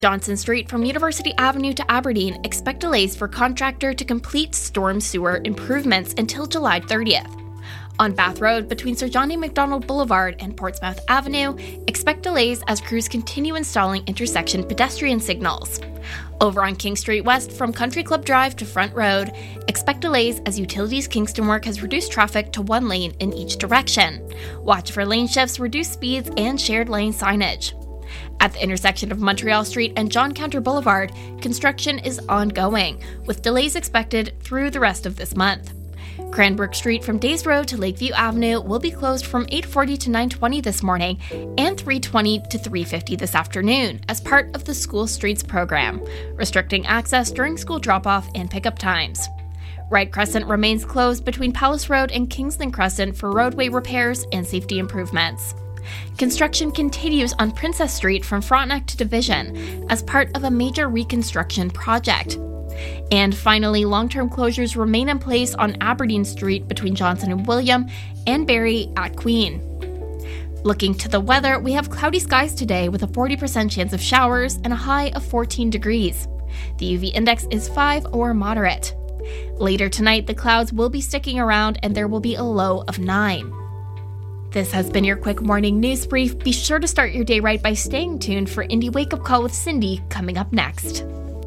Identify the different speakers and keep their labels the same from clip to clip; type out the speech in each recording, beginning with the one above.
Speaker 1: Johnson Street from University Avenue to Aberdeen, expect delays for contractor to complete storm sewer improvements until July 30th. On Bath Road, between Sir John A. Macdonald Boulevard and Portsmouth Avenue, expect delays as crews continue installing intersection pedestrian signals. Over on King Street West, from Country Club Drive to Front Road, expect delays as Utilities Kingston work has reduced traffic to one lane in each direction. Watch for lane shifts, reduced speeds, and shared lane signage. At the intersection of Montreal Street and John Counter Boulevard, construction is ongoing, with delays expected through the rest of this month. Cranbrook Street from Days Road to Lakeview Avenue will be closed from 8:40 to 9:20 this morning and 3:20 to 3:50 this afternoon as part of the School Streets program, restricting access during school drop-off and pickup times. Wright Crescent remains closed between Palace Road and Kingsland Crescent for roadway repairs and safety improvements. Construction continues on Princess Street from Frontenac to Division as part of a major reconstruction project. And finally, long-term closures remain in place on Aberdeen Street between Johnson and William and Barrie at Queen. Looking to the weather, we have cloudy skies today with a 40% chance of showers and a high of 14 degrees. The UV index is 5 or moderate. Later tonight, the clouds will be sticking around and there will be a low of 9. This has been your quick morning news brief. Be sure to start your day right by staying tuned for Indie Wake Up Call with Cindy coming up next.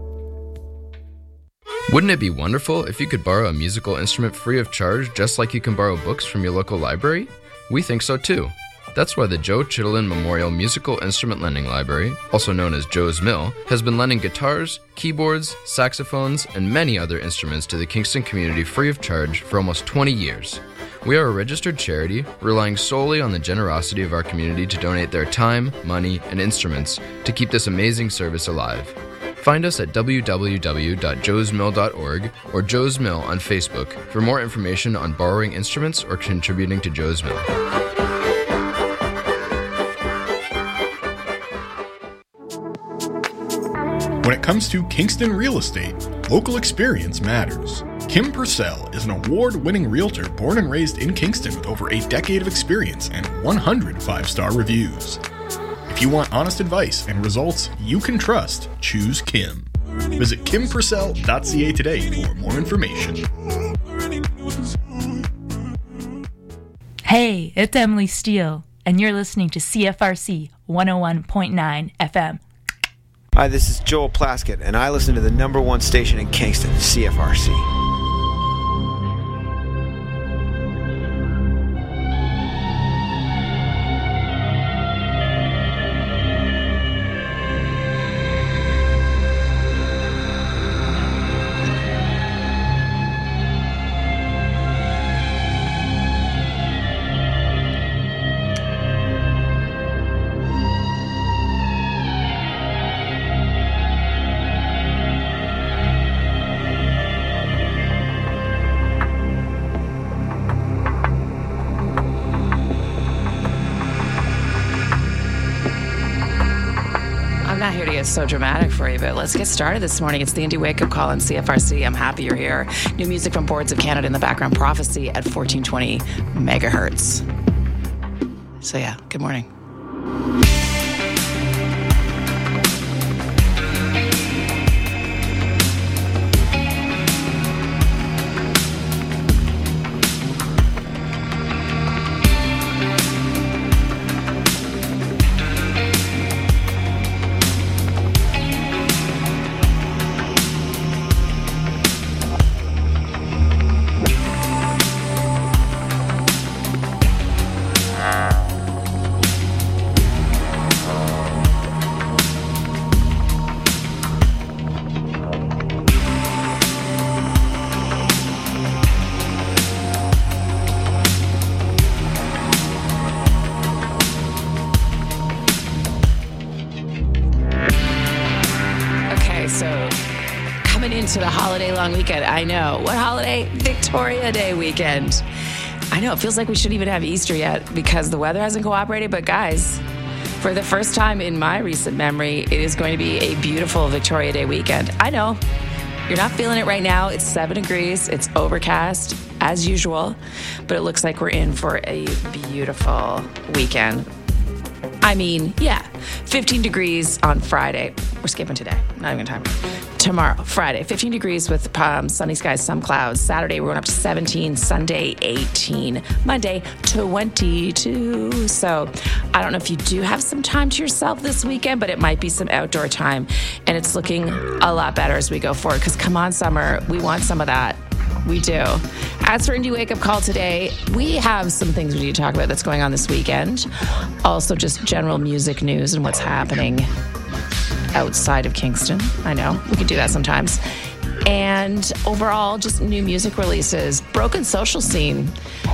Speaker 2: Wouldn't it be wonderful if you could borrow a musical instrument free of charge just like you can borrow books from your local library? We think so too. That's why the Joe Chittenden Memorial Musical Instrument Lending Library, also known as Joe's Mill, has been lending guitars, keyboards, saxophones, and many other instruments to the Kingston community free of charge for almost 20 years. We are a registered charity, relying solely on the generosity of our community to donate their time, money, and instruments to keep this amazing service alive. Find us at www.joesmill.org or Joe's Mill on Facebook for more information on borrowing instruments or contributing to Joe's Mill.
Speaker 3: When it comes to Kingston real estate, local experience matters. Kim Purcell is an award-winning realtor born and raised in Kingston with over a decade of experience and 100 5-star reviews. If you want honest advice and results you can trust, choose Kim. Visit kimpurcell.ca today for more information.
Speaker 4: Hey, it's Emily Steele, and you're listening to CFRC 101.9 FM.
Speaker 5: Hi, this is Joel Plaskett, and I listen to the number one station in Kingston, CFRC.
Speaker 6: So dramatic for you, but let's get started this morning. It's the Indie Wake Up Call on CFRC. I'm happy you're here. New music from Boards of Canada in the background. Prophecy at 1420 megahertz. So yeah, good morning. To the holiday long weekend. I know. What holiday? Victoria Day weekend. I know. It feels like we shouldn't even have Easter yet because the weather hasn't cooperated. But guys, for the first time in my recent memory, it is going to be a beautiful Victoria Day weekend. I know. You're not feeling it right now. It's 7 degrees. It's overcast as usual. But it looks like we're in for a beautiful weekend. I mean, yeah, 15 degrees on Friday. We're skipping today. Not even time. Tomorrow, Friday, 15 degrees with sunny skies, some clouds. Saturday, we're going up to 17. Sunday, 18. Monday, 22. So I don't know if you do have some time to yourself this weekend, but it might be some outdoor time. And it's looking a lot better as we go forward because come on, summer, we want some of that. We do. As for Indie Wake Up Call today, we have some things we need to talk about that's going on this weekend. Also, just general music news and what's happening outside of Kingston. I know, we can do that sometimes. And overall, just new music releases. Broken Social Scene.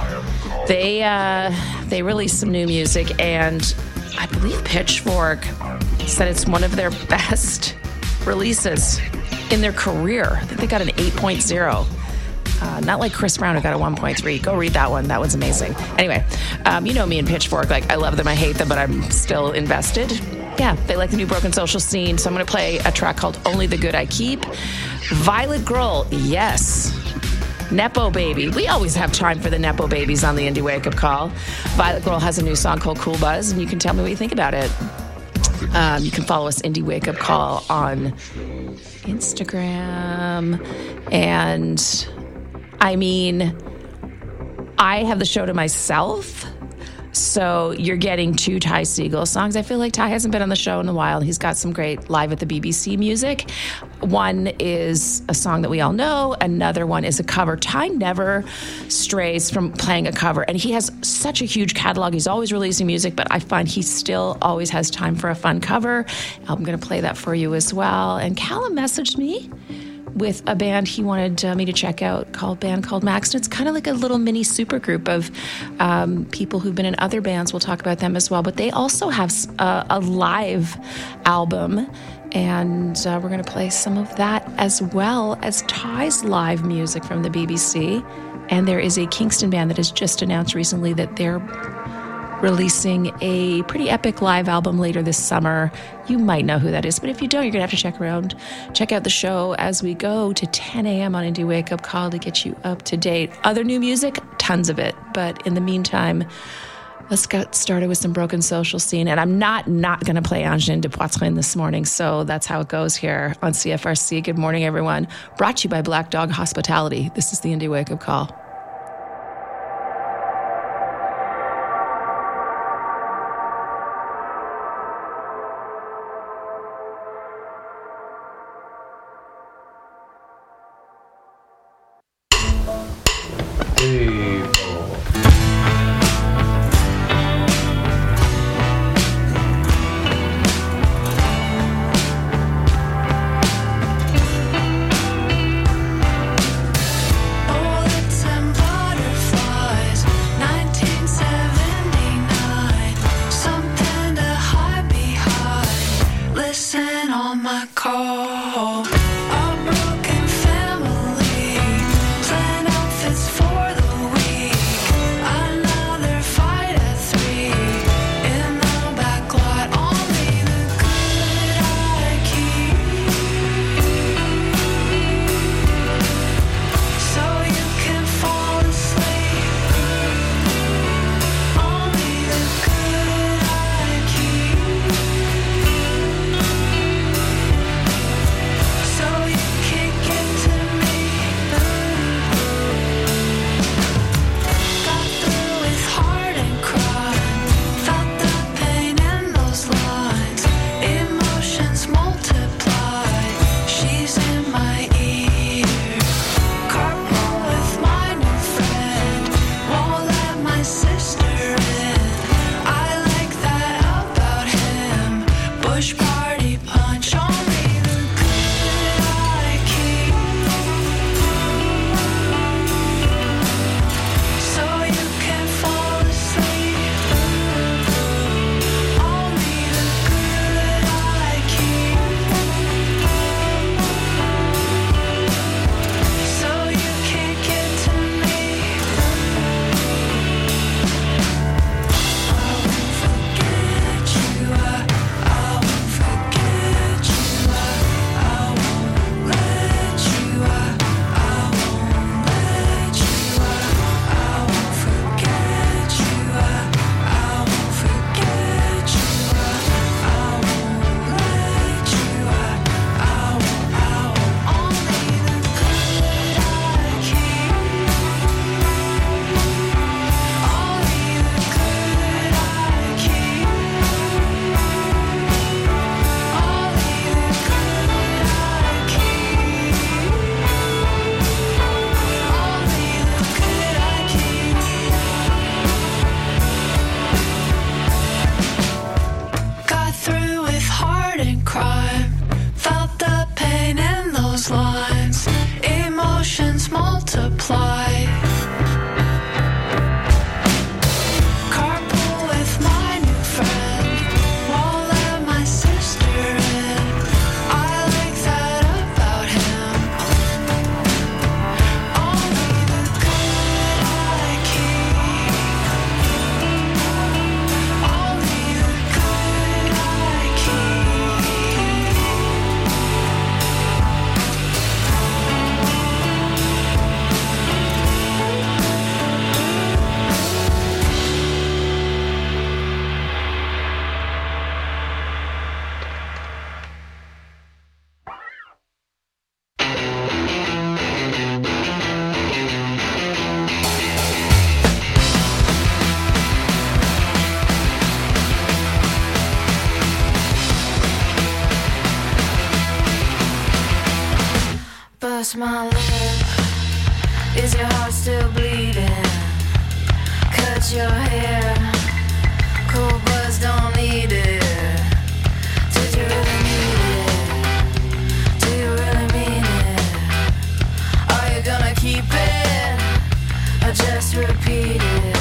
Speaker 6: They released some new music, and I believe Pitchfork said it's one of their best releases in their career. I think they got an 8.0. Not like Chris Brown, who got a 1.3. Go read that one. That one's amazing. Anyway, you know me and Pitchfork. Like, I love them, I hate them, but I'm still invested. Yeah, they like the new Broken Social Scene. So I'm going to play a track called Only the Good I Keep. Violet Grohl, yes. Nepo Baby. We always have time for the Nepo Babies on the Indie Wake Up Call. Violet Grohl has a new song called Cool Buzz, and you can tell me what you think about it. You can follow us, Indie Wake Up Call, on Instagram. And I mean, I have the show to myself, so you're getting 2 Ty Segall songs. I feel like Ty hasn't been on the show in a while. He's got some great live at the BBC music. One is a song that we all know. Another one is a cover. Ty never strays from playing a cover, and he has such a huge catalog. He's always releasing music, but I find he still always has time for a fun cover. I'm going to play that for you as well. And Callum messaged me with a band he wanted me to check out, called Max. And it's kind of like a little mini supergroup of people who've been in other bands. We'll talk about them as well. But they also have a live album, and we're going to play some of that as well as Ty's live music from the BBC. And there is a Kingston band that has just announced recently that they're releasing a pretty epic live album later this summer. You might know who that is, but if you don't, you're going to have to check out the show as we go to 10 a.m. on Indie Wake Up Call to get you up to date. Other new music, tons of it. But in the meantime, let's get started with some Broken Social Scene. And I'm not going to play Angine de Poitrine this morning, so that's how it goes here on CFRC. Good morning, everyone. Brought to you by Black Dog Hospitality. This is the Indie Wake Up Call.
Speaker 7: Cross my lip. Is your heart still bleeding? Cut your hair. Cold buzz don't need it. Did you really need it? Do you really mean it? Are you gonna keep it? Or just repeat it?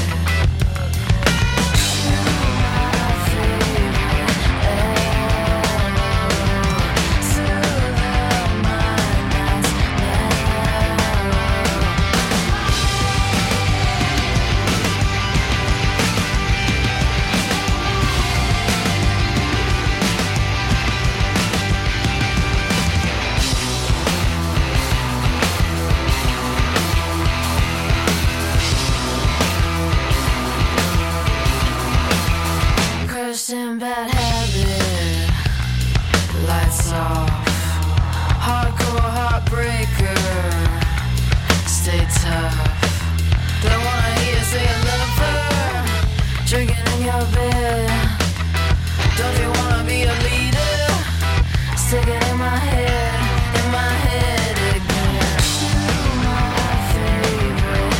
Speaker 7: In bad habit, lights off, hardcore heartbreaker, stay tough. Don't wanna hear you say I love her, drinking in your bed. Don't you wanna be a leader, sticking in my head again. My favorite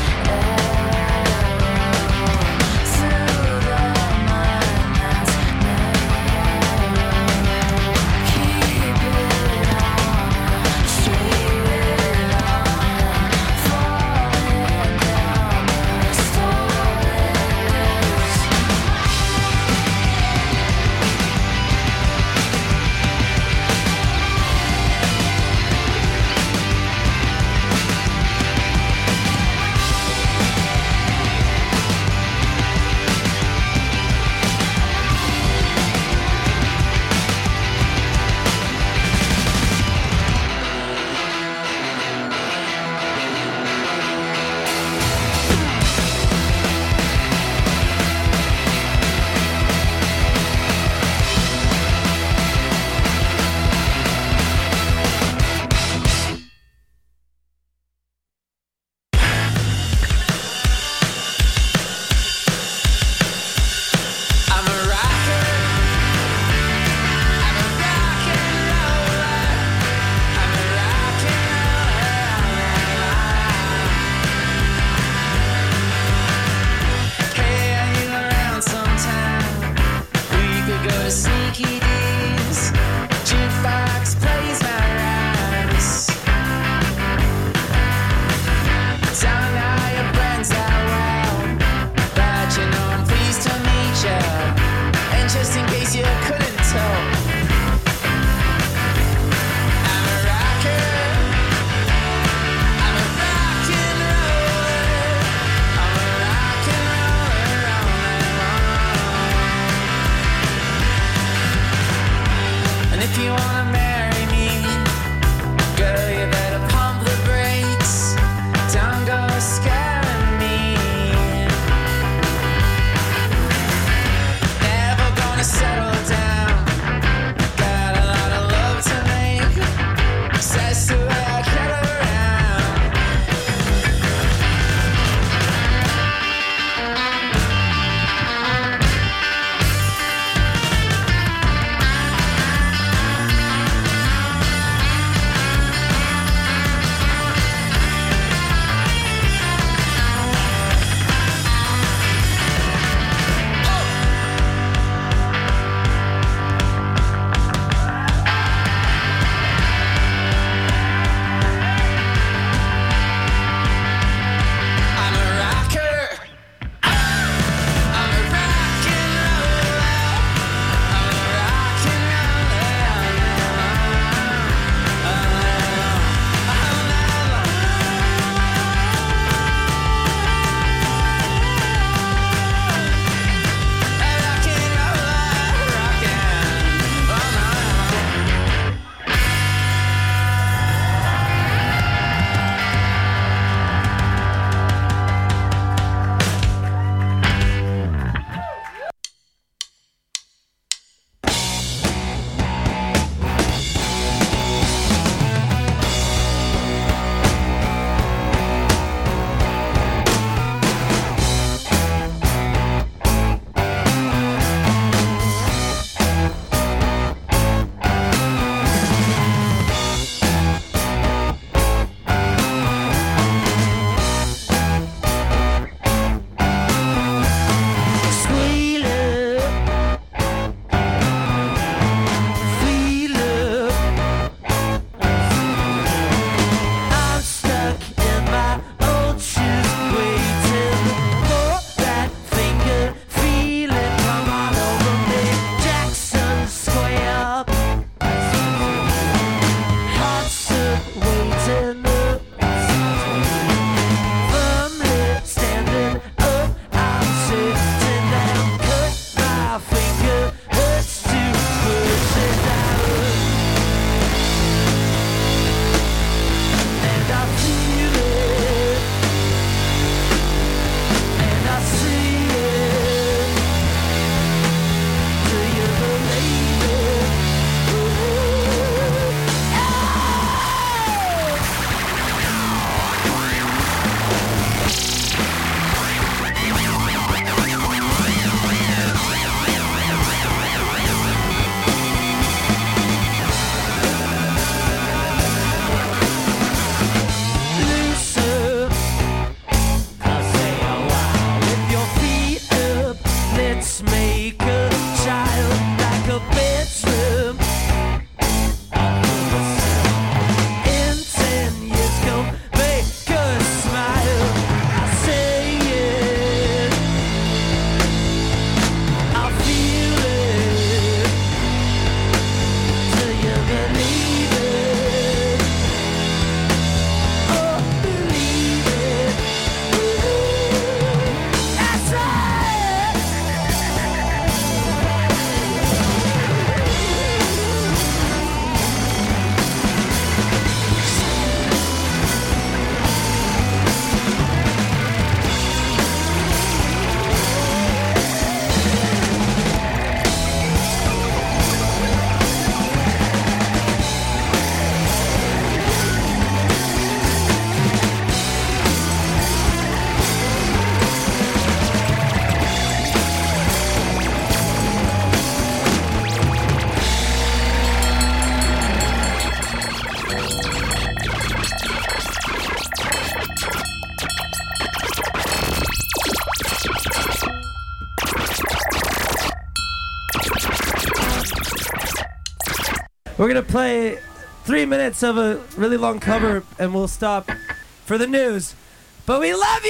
Speaker 8: We're going to play 3 minutes of a really long cover, and we'll stop for the news. But we love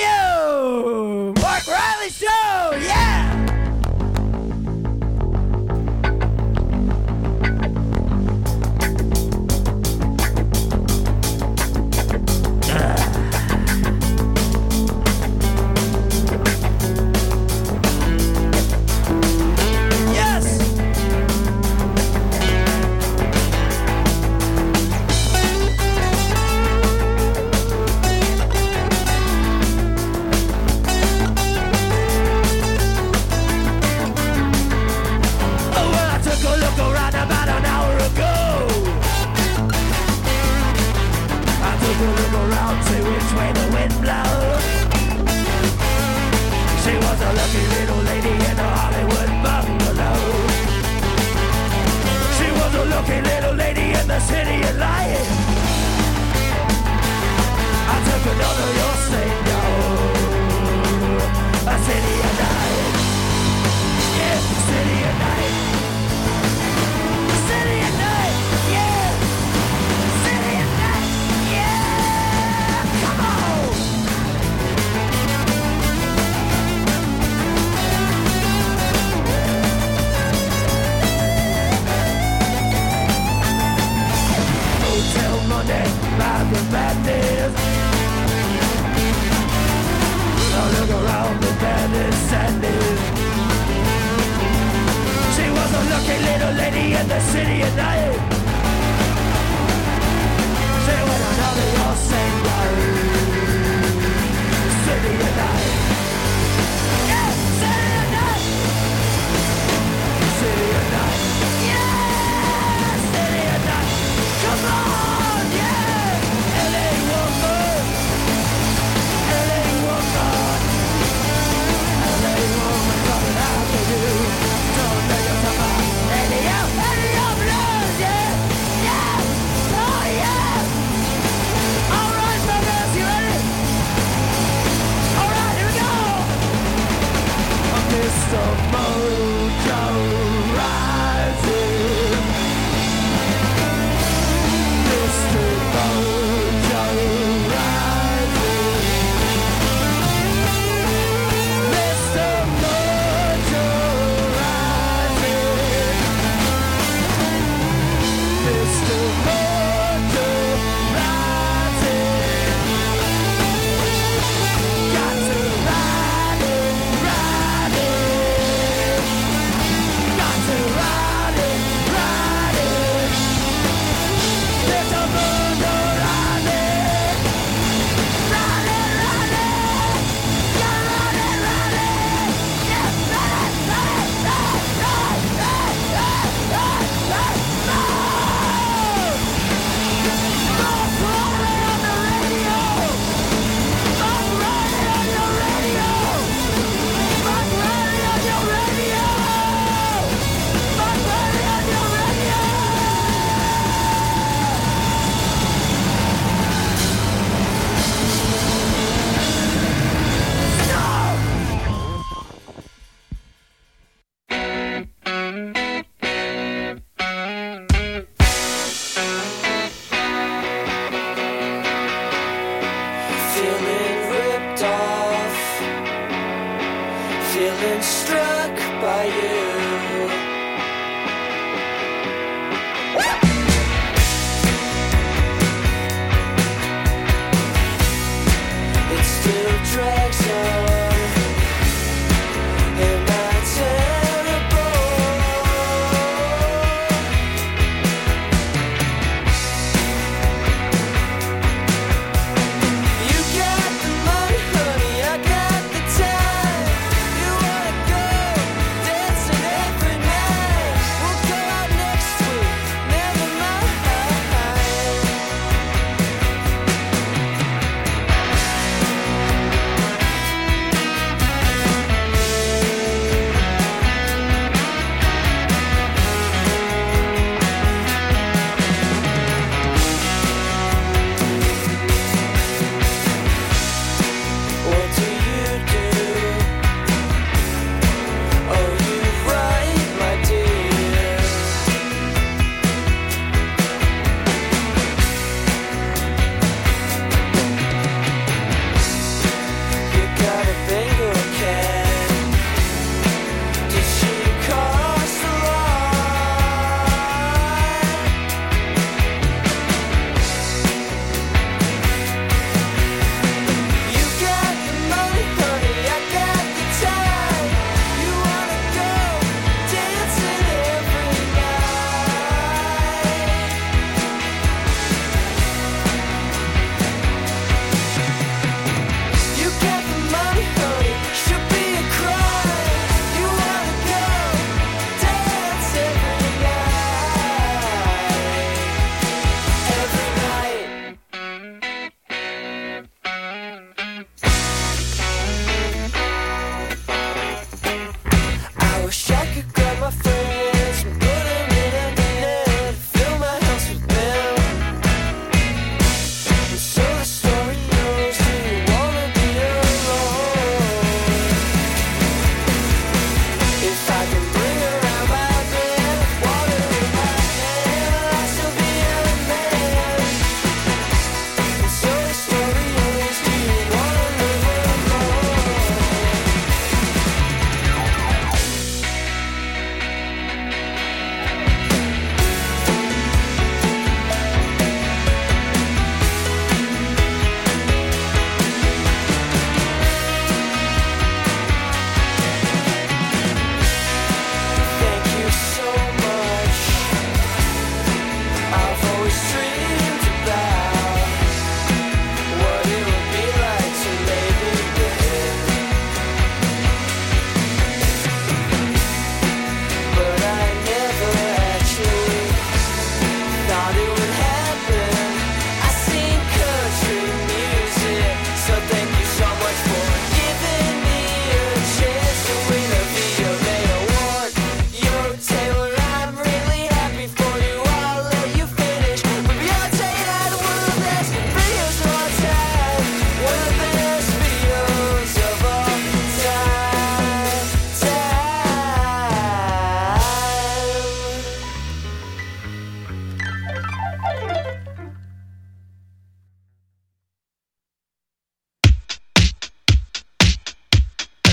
Speaker 8: you! Mark Riley Show! Yeah!
Speaker 7: Yeah!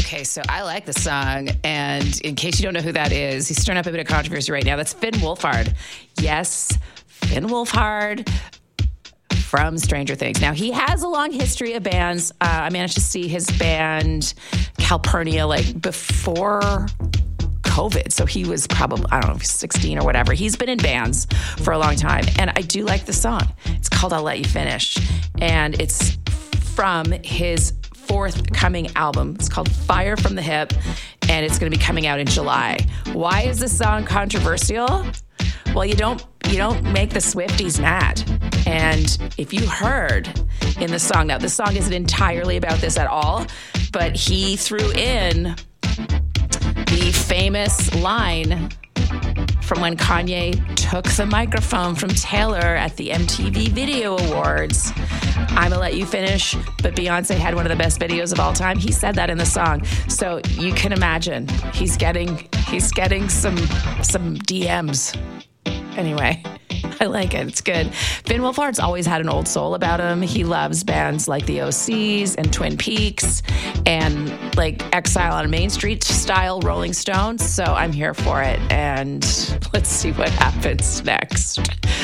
Speaker 6: Okay, so I like the song, and in case you don't know who that is, he's stirring up a bit of controversy right now. That's Finn Wolfhard. Yes, Finn Wolfhard from Stranger Things. Now, he has a long history of bands. I managed to see his band Calpurnia like before COVID. So he was probably, I don't know, 16 or whatever. He's been in bands for a long time. And I do like the song. It's called I'll Let You Finish. And it's from his forthcoming album. It's called Fire from the Hip. And it's going to be coming out in July. Why is this song controversial? Well, you don't make the Swifties mad. And if you heard in the song, now this song isn't entirely about this at all, but he threw in the famous line from when Kanye took the microphone from Taylor at the MTV Video Awards. I'ma let you finish, but Beyonce had one of the best videos of all time. He said that in the song. So you can imagine he's getting some DMs. Anyway, I like it. It's good. Finn Wolfhard's always had an old soul about him. He loves bands like the OCs and Twin Peaks and like Exile on Main Street style Rolling Stones. So I'm here for it. And let's see what happens next.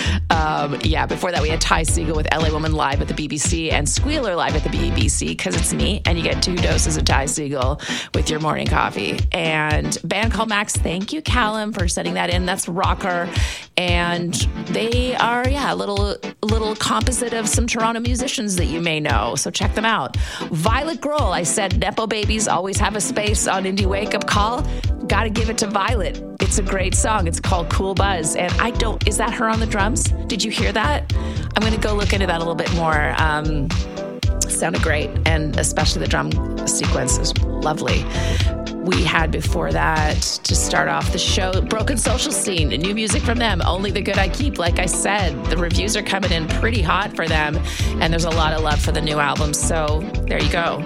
Speaker 6: Before that we had Ty Segall with LA Woman live at the BBC and Squealer live at the BBC because it's me and you get 2 doses of Ty Segall with your morning coffee. And a band called Max. Thank you, Callum, for sending that in. That's rocker. And they are, a little composite of some Toronto musicians that you may know. So check them out. Violet Grohl. I said Nepo babies always have a space on Indie Wake Up Call. Got to give it to Violet. It's a great song. It's called Cool Buzz. And is that her on the drums? Did you hear that? I'm going to go look into that a little bit more. Sounded great. And especially the drum sequence is lovely. We had before that, to start off the show, Broken Social Scene, new music from them, Only the Good I Keep. Like I said, the reviews are coming in pretty hot for them, and there's a lot of love for the new album. So there you go.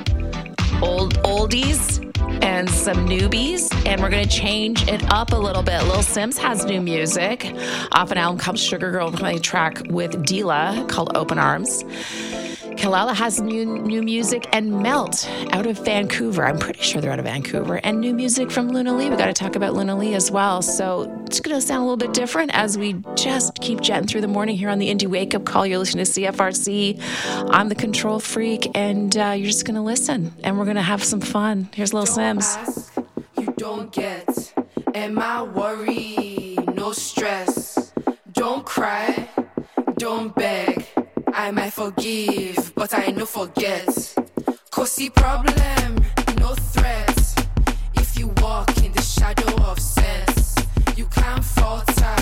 Speaker 6: Oldies and some newbies, and we're going to change it up a little bit. Lil Sims has new music off an album called Sugar Girl, playing a track with Dila called Open Arms. Kalala has new music, and Melt out of Vancouver. I'm pretty sure they're out of Vancouver. And new music from Luna Lee. We got to talk about Luna Lee as well. So it's going to sound a little bit different as we just keep jetting through the morning here on the Indie Wake Up Call. You're listening to CFRC. I'm the Control Freak, and you're just going to listen, and we're going to have some fun. Here's Lil Sims.
Speaker 7: Ask, you don't get. Am I worried? No stress. Don't cry. Don't beg. I might forgive, but I no forget. Cozy problem, no threat. If you walk in the shadow of sense, you can't falter.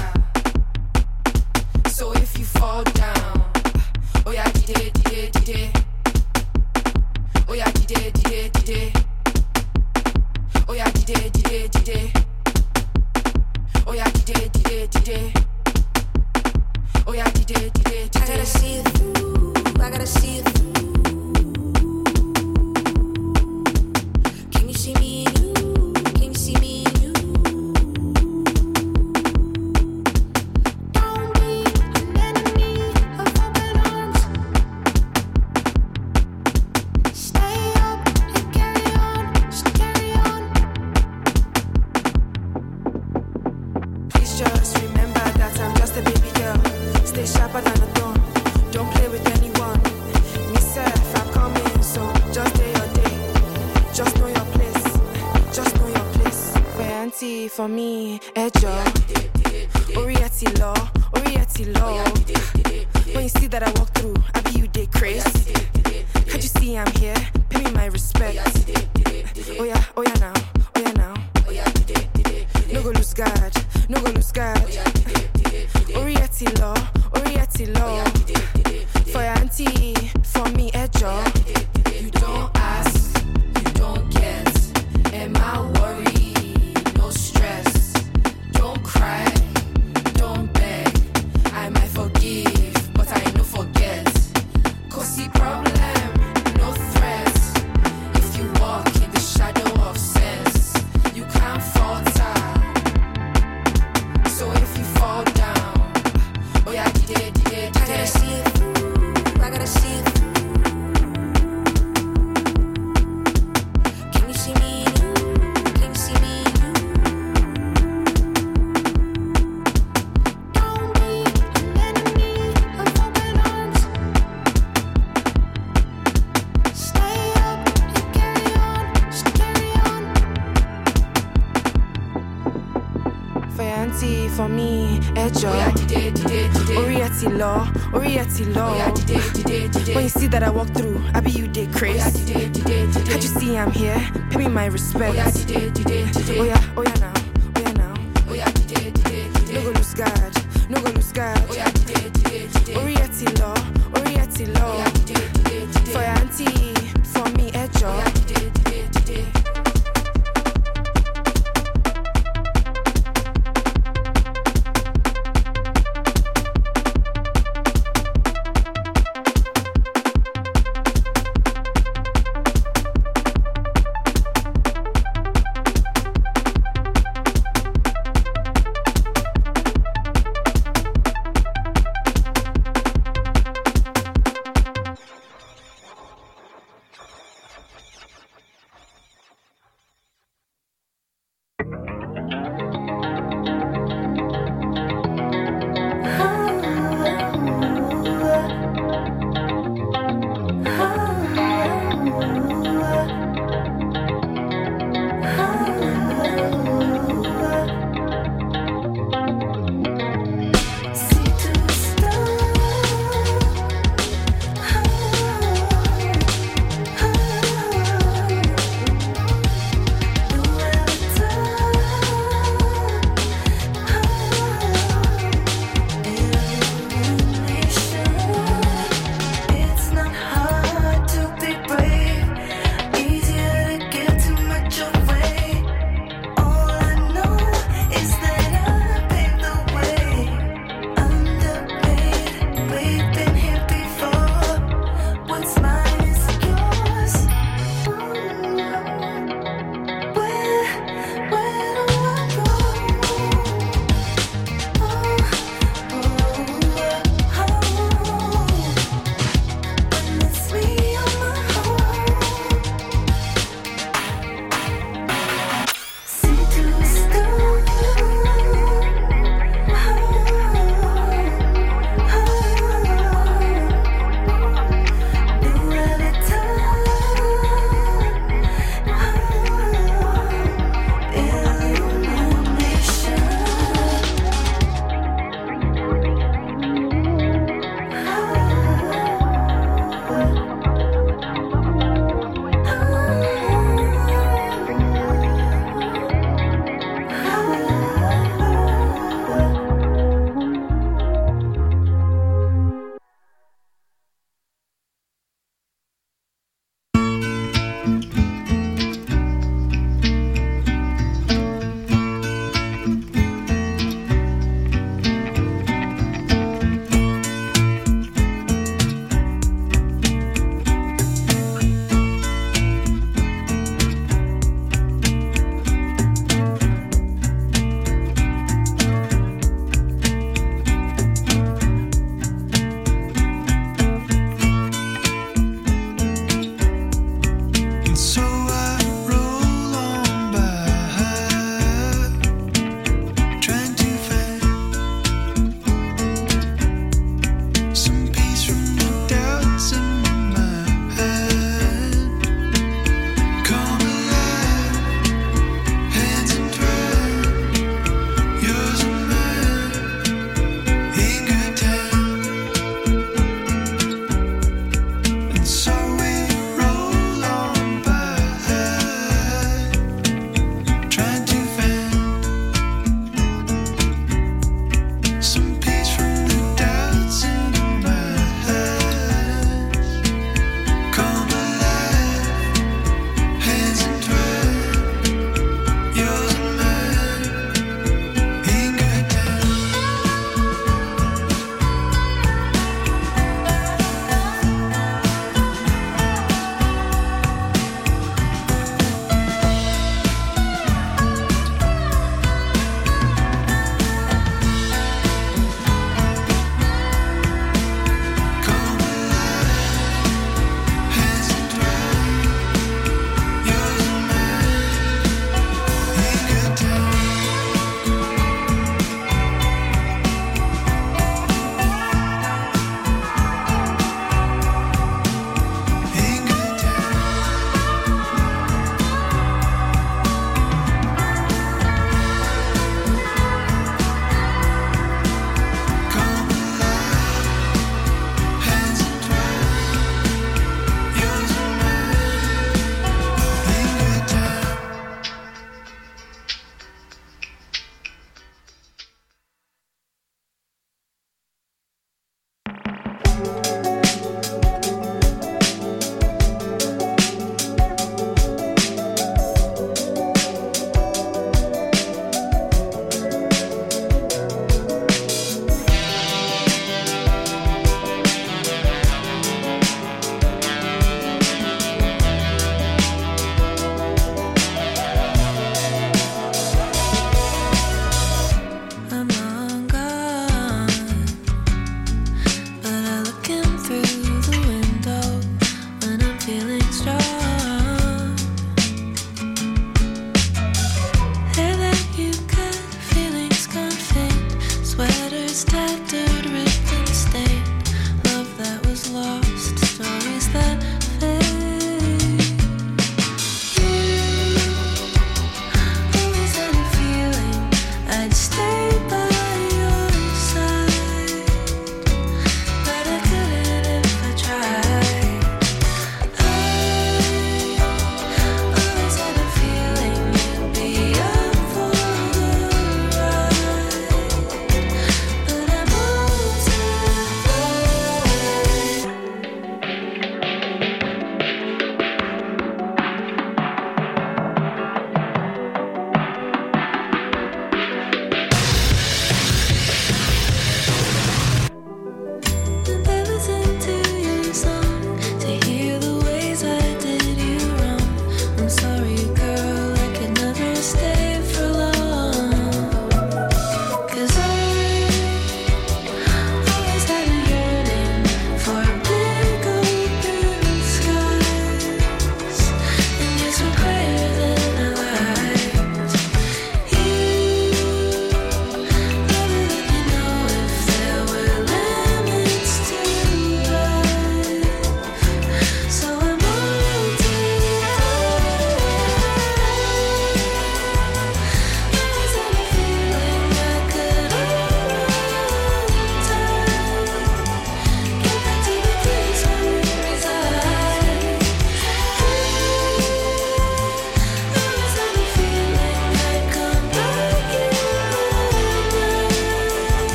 Speaker 7: So if you fall down, oh yeah, did. Oh yeah, did. Oh yeah, did. Oh yeah, did. Oh yeah, did. I gotta see it through. I gotta see it through. Can you see me in you? Can you see me in you? Don't be an enemy of open arms. Stay up and carry on. Just carry on. Please just remember that I'm just a baby girl. Stay sharper than a thorn. Don't play with anyone. Myself, I'm coming, so just day your day. Just know your place. Just know your place. For your auntie, for me, Ejo. Oriati law. When you see that I walk through, I be you day crazy. Can't you see I'm here? Pay me my respect. Oh yeah now. No go lose guard. Oriati law. For your auntie, for me, Ejo. You don't ask, you don't get. Am I worried? No stress. Don't cry, don't beg. I might forgive, but I no forget. Cozy problem, no threat. for me, Ejo. Oriati law. When you see that I walk through, I be you did crazy. Can't you see I'm here? Pay me my respect. Oh yeah now. No go lose guard. Oriati law. For your auntie, for me, Ejo.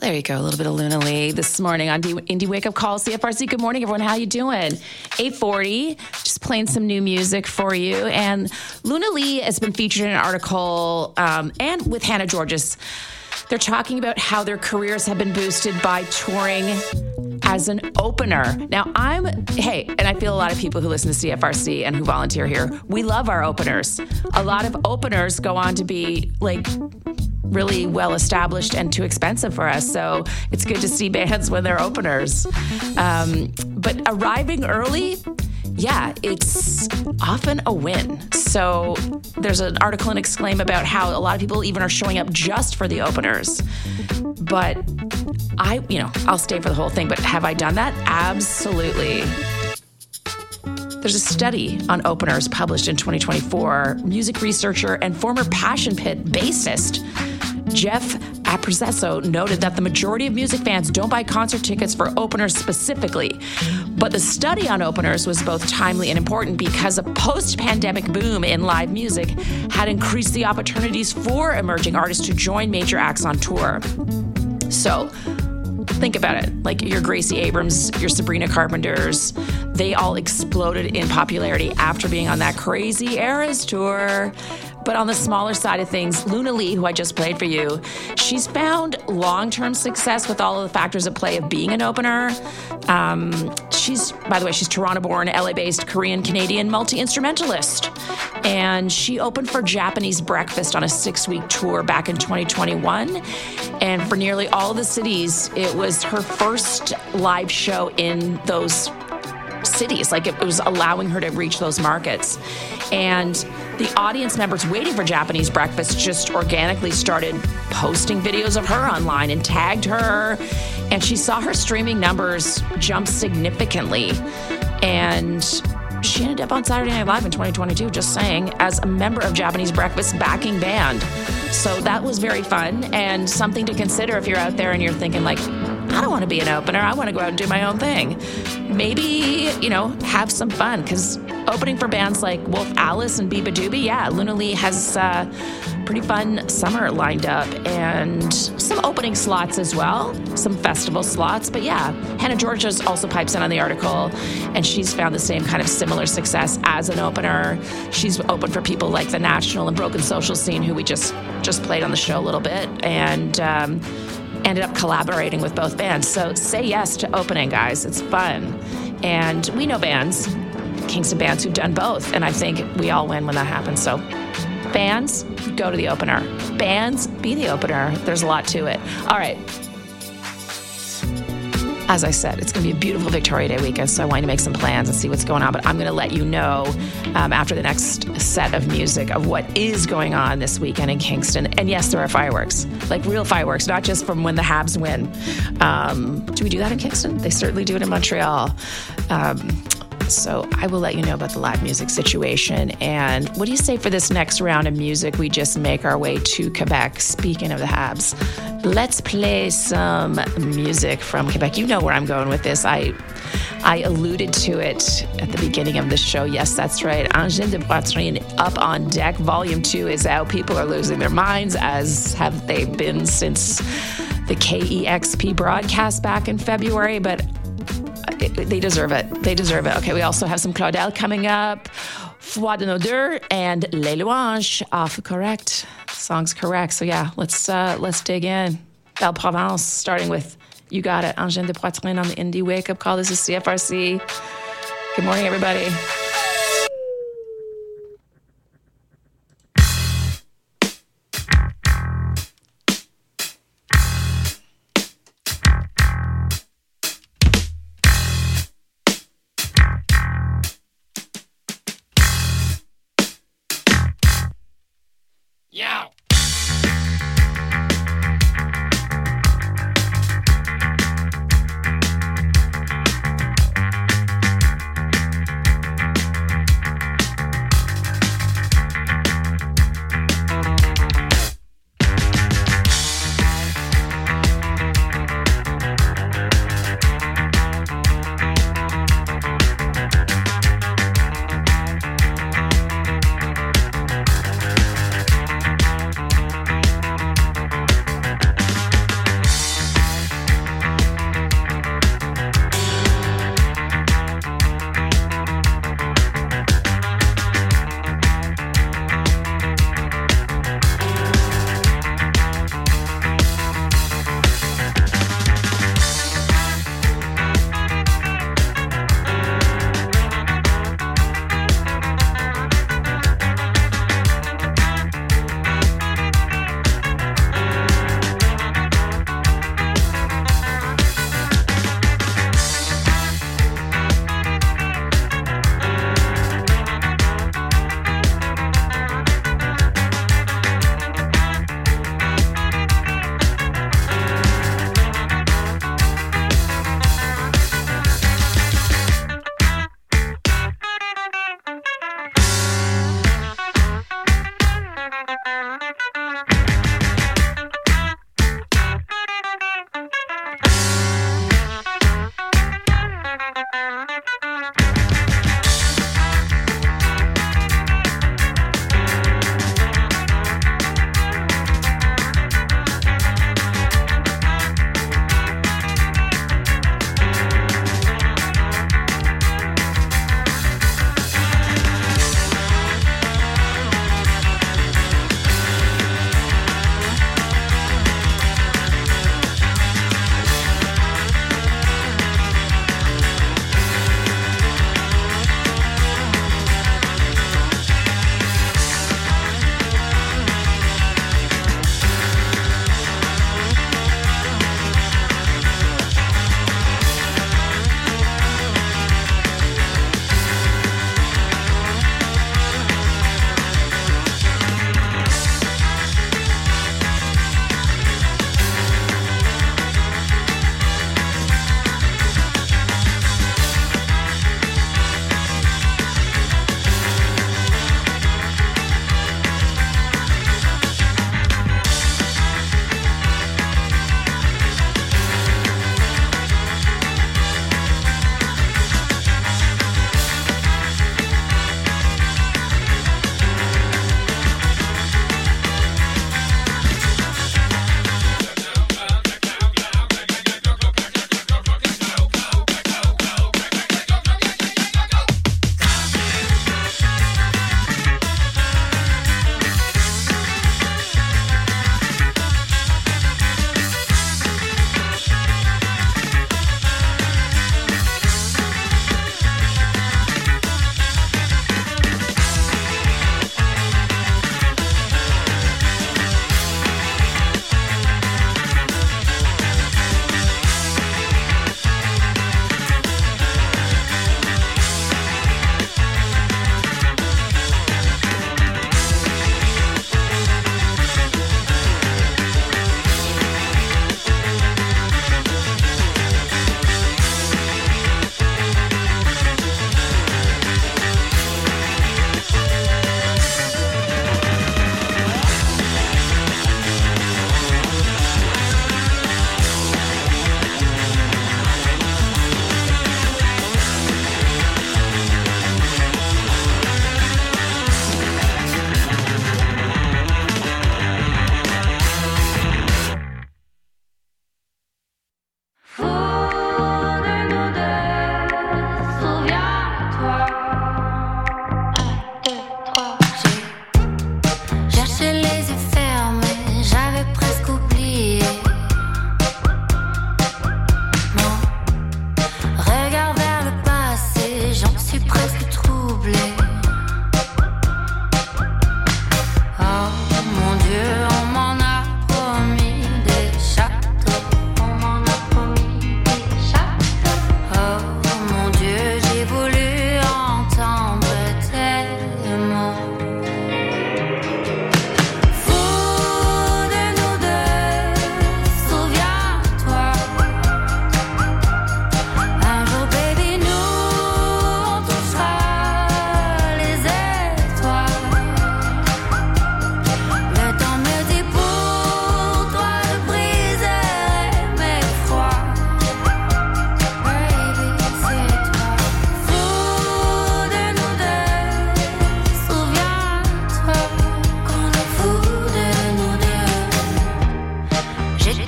Speaker 6: There you go. A little bit of Luna Lee this morning on Indie Wake Up Call, CFRC. Good morning, everyone. How you doing? 8:40. Just playing some new music for you. And Luna Lee has been featured in an article and with Hannah Georges. They're talking about how their careers have been boosted by touring as an opener. Now, and I feel a lot of people who listen to CFRC and who volunteer here, we love our openers. A lot of openers go on to be like really well established and too expensive for us. So it's good to see bands when they're openers. But arriving early, yeah, it's often a win. So there's an article in Exclaim about how a lot of people even are showing up just for the openers. But I'll stay for the whole thing. But have I done that? Absolutely. There's a study on openers published in 2024. Music researcher and former Passion Pit bassist Jeff Aprezesso noted that the majority of music fans don't buy concert tickets for openers specifically. But the study on openers was both timely and important because a post-pandemic boom in live music had increased the opportunities for emerging artists to join major acts on tour. So think about it. Like your Gracie Abrams, your Sabrina Carpenters, they all exploded in popularity after being on that Crazy Eras tour. But on the smaller side of things, Luna Lee, who I just played for you, she's found long-term success with all of the factors at play of being an opener. She's Toronto-born, LA-based, Korean-Canadian multi-instrumentalist. And she opened for Japanese Breakfast on a 6-week tour back in 2021. And for nearly all the cities, it was her first live show in those cities. Like it was allowing her to reach those markets. And the audience members waiting for Japanese Breakfast just organically started posting videos of her online and tagged her. And she saw her streaming numbers jump significantly. And she ended up on Saturday Night Live in 2022, just saying, as a member of Japanese Breakfast's backing band. So that was very fun and something to consider if you're out there and you're thinking like, I don't want to be an opener. I want to go out and do my own thing. Maybe, have some fun, because opening for bands like Wolf Alice and Biba Doobie, yeah, Luna Lee has pretty fun summer lined up and some opening slots as well, some festival slots. But yeah, Hannah Georges also pipes in on the article, and she's found the same kind of similar success as an opener. She's opened for people like The National and Broken Social Scene, who we just played on the show a little bit, and ended up collaborating with both bands. So say yes to opening, guys. It's fun. And we know bands, Kingston bands, who've done both. And I think we all win when that happens. So bands, go to the opener. Bands, be the opener. There's a lot to it. All right. As I said, it's going to be a beautiful Victoria Day weekend, so I want to make some plans and see what's going on. But I'm going to let you know after the next set of music of what is going on this weekend in Kingston. And yes, there are fireworks, like real fireworks, not just from when the Habs win. Do we do that in Kingston? They certainly do it in Montreal. So I will let you know about the live music situation. And what do you say for this next round of music? We just make our way to Quebec. Speaking of the Habs, let's play some music from Quebec. You know where I'm going with this. I alluded to it at the beginning of the show. Yes, that's right. Angine de Poitrine, Up on Deck. Volume 2 is out. People are losing their minds, as have they been since the KEXP broadcast back in February. But they deserve it. They deserve it. Okay, we also have some Claudel coming up, Foi de nos deux, and Les Louanges off correct. Song's correct. So yeah, let's dig in. Belle Provence, starting with You Got It, Angine de Poitrine on the Indie Wake Up Call. This is CFRC. Good morning, everybody.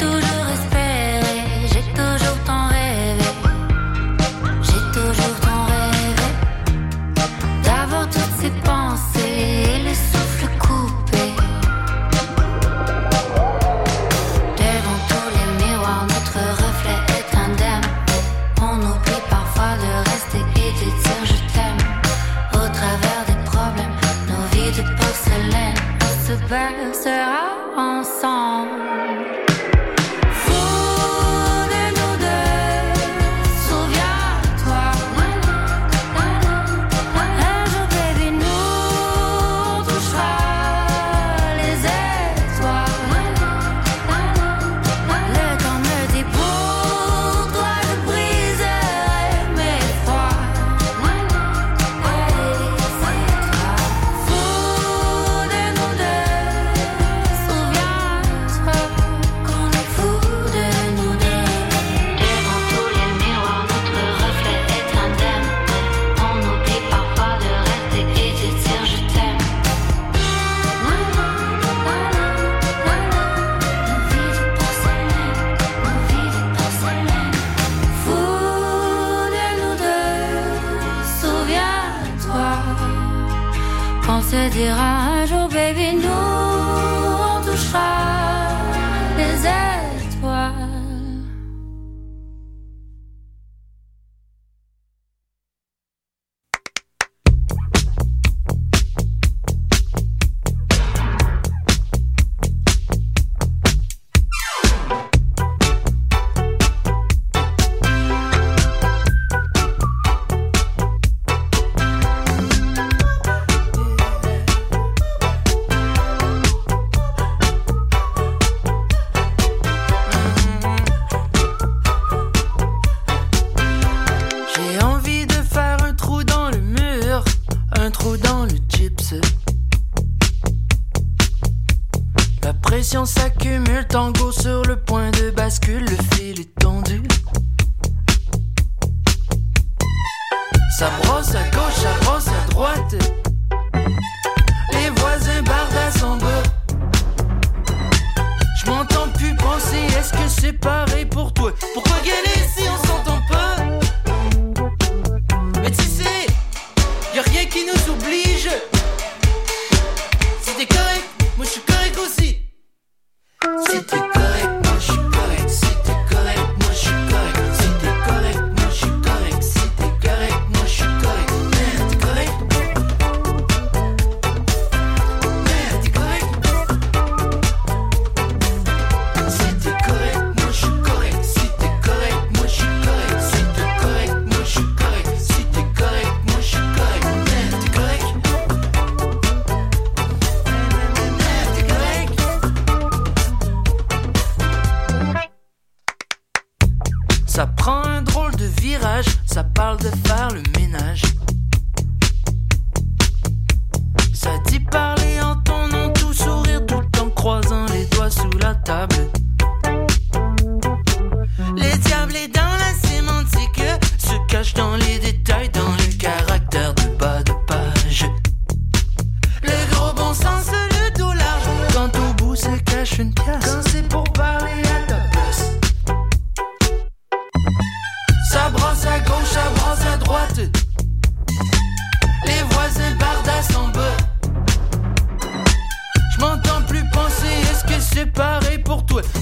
Speaker 7: toujours espéré, j'ai toujours tant rêvé, j'ai toujours tant rêvé d'avoir toutes ces pensées et le souffle coupé. Devant tous les miroirs, notre reflet est indemne. On oublie parfois de rester et de dire je t'aime. Au travers des problèmes, nos vies de porcelaine, on se bercera ensemble. Fous de nous deux, souviens-toi. Un jour, baby, nous touchera les étoiles. Le temps me dit pour toi, je briserai mes froids. Fous de nous deux, souviens-toi qu'on est fous de nous deux. Devant tous les miroirs, notre reflet est indemne. On oublie parfois de rester et de dire je t'aime. Nos vies de porcelaine, nos vies de porcelaine. Fous de nous deux, souviens-toi qu'on se dira un jour, baby, nous on touchera les étoiles.
Speaker 9: J'ai envie de faire un trou dans le mur, un trou dans le gyps. La pression s'accumule, tango sur le point de bascule, le fil est tendu. Ça brosse à gauche, ça brosse à droite. Les voisins bardassent en bas. Je m'entends plus penser, est-ce que c'est pareil pour toi? Pourquoi gueuler si on s'entend pas? Mais tu sais, y'a rien qui nous oblige. Si t'es correct, moi je suis correct aussi. Si t'es correct, moi je suis correct. Si t'es correct, moi je suis correct. Si t'es correct, moi je suis correct. Si t'es correct, moi je suis correct. Merde, t'es correct? Merde, t'es correct? Si t'es correct, moi je suis correct. Si t'es correct, moi je suis correct. Si t'es correct, moi je suis correct. Si t'es correct, moi je suis correct. Merde, t'es correct? Merde, t'es correct? Ça prend un drôle de virage, ça parle de faire le ménage. Ça dit parler en ton nom, tout sourire tout en croisant les doigts sous la table. Les diables et dans la sémantique se cachent dans les détails, dans le caractère de bas de page. Le gros bon sens, le dos large, quand au bout se cache une pièce. Quand c'est pour parler à ta place. Ça brosse à gauche, ça brosse à droite. Les voisins bardassent en bas. Je m'entends plus penser, est-ce que c'est pareil pour toi?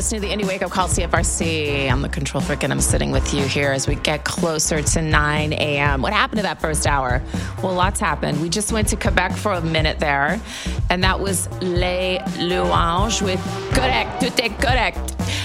Speaker 6: listening to the Indie Wake Up Call CFRC. I'm the control freak, and I'm sitting with you here as we get closer to 9 a.m. What happened to that first hour? Well, lots happened. We just went to Quebec for a minute there, and that was Les Louanges with Correct, Tout est Correct.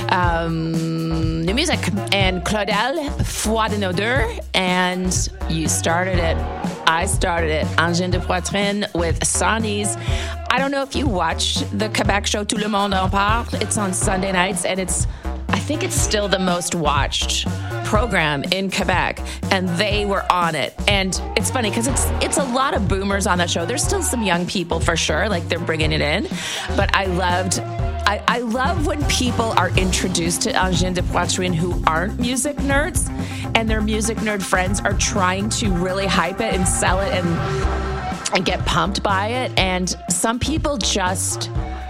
Speaker 6: New music. And Claudel, Foi de nos deux, and you started it. I started it. Engin de Poitrine with Sonnies. I don't know if you watched the Quebec show Tout le monde en parle. It's on Sunday nights, and I think it's still the most watched program in Quebec, and they were on it. And it's funny because it's a lot of boomers on that show. There's still some young people for sure, like they're bringing it in. But I love when people are introduced to Engin de Poitrine who aren't music nerds, and their music nerd friends are trying to really hype it and sell it and get pumped by it. And some people just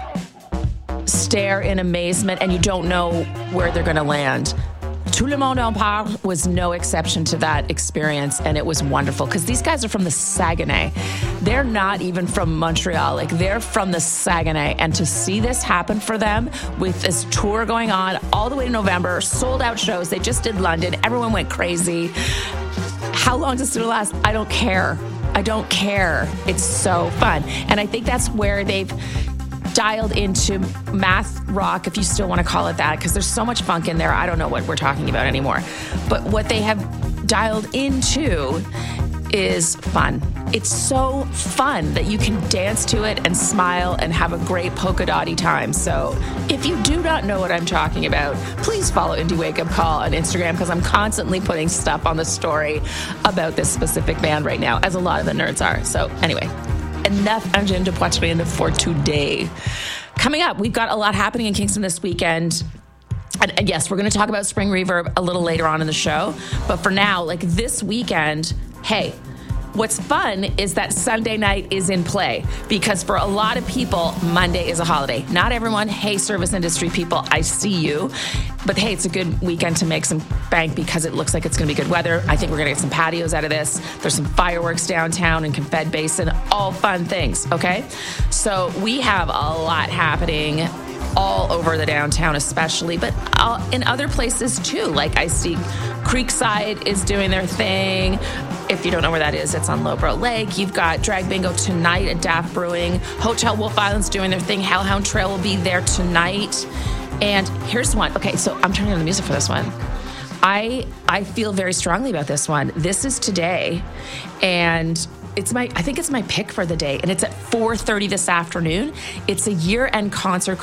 Speaker 6: stare in amazement, and you don't know where they're going to land. Tout le monde en parle was no exception to that experience, and it was wonderful because these guys are from the Saguenay. They're not even from Montreal. Like, they're from the Saguenay, and to see this happen for them with this tour going on all the way to November, sold out shows. They just did London. Everyone went crazy. How long does it last? I don't care. I don't care. It's so fun. And I think that's where they've dialed into math rock, if you still want to call it that, because there's so much funk in there. I don't know what we're talking about anymore. But what they have dialed into is fun. It's so fun that you can dance to it and smile and have a great polka dotty time. So if you do not know what I'm talking about, please follow Indie Wake Up Call on Instagram, because I'm constantly putting stuff on the story about this specific band right now, as a lot of the nerds are. So anyway, enough Engin de Poitrine for today. Coming up, we've got a lot happening in Kingston this weekend. And yes, we're going to talk about Spring Reverb a little later on in the show. But for now, like this weekend, hey, what's fun is that Sunday night is in play, because for a lot of people, Monday is a holiday. Not everyone. Hey, service industry people, I see you. But hey, it's a good weekend to make some bank because it looks like it's going to be good weather. I think we're going to get some patios out of this. There's some fireworks downtown in Confed Basin, all fun things, okay? So we have a lot happening all over the downtown especially, but in other places too. Like I see Creekside is doing their thing. If you don't know where that is, it's on Lowborough Lake. You've got Drag Bingo tonight at Daft Brewing. Hotel Wolf Island's doing their thing. Hellhound Trail will be there tonight. And here's one. Okay, so I'm turning on the music for this one. I feel very strongly about this one. This is today, and I think it's my pick for the day, and it's at 4:30 this afternoon. It's a year-end concert